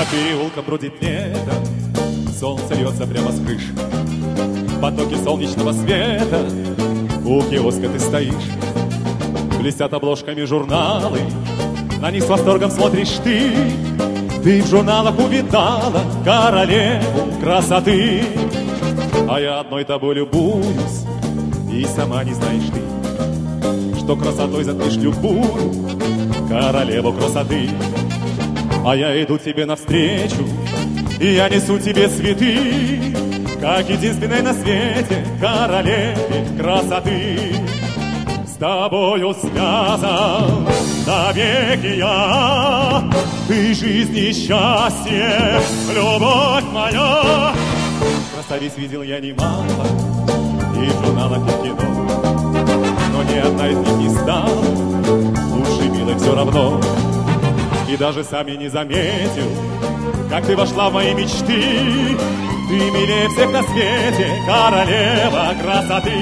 По переулкам бродит лето, солнце льется прямо с крыш. Потоки солнечного света, у киоска ты стоишь. Блестят обложками журналы, на них с восторгом смотришь ты. Ты в журналах увидала королеву красоты. А я одной тобой любуюсь, и сама не знаешь ты, что красотой затмишь любую королеву красоты. А я иду тебе навстречу, и я несу тебе цветы, как единственной на свете королеве красоты. С тобою связан навеки я, ты жизнь и счастье, любовь моя. Красавиц видел я немало, и в журналах, и в кино, но ни одна из них не стала лучше милой все равно. И даже сам я не заметил, как ты вошла в мои мечты. Ты милее всех на свете, королева красоты.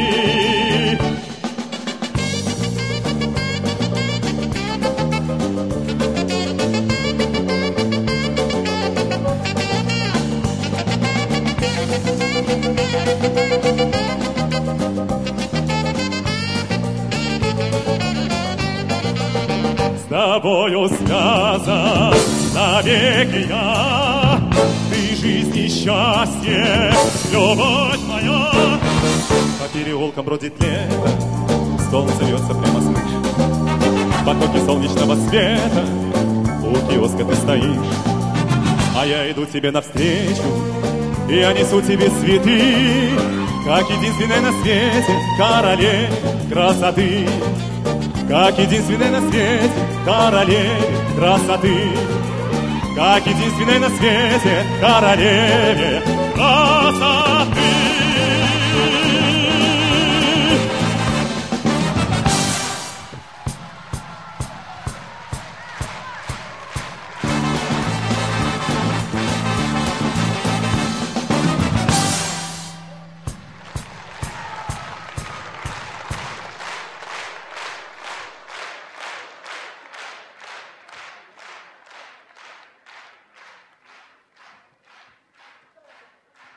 С тобою связан навеки я, ты жизнь и счастье, любовь моя. По переулкам бродит лето, солнце льется прямо с крыш. Потоки солнечного света, у киоска ты стоишь. А я иду тебе навстречу, и я несу тебе цветы, как единственной на свете королеве красоты. Как единственной на свете королеве красоты. Как единственной на свете королеве красоты.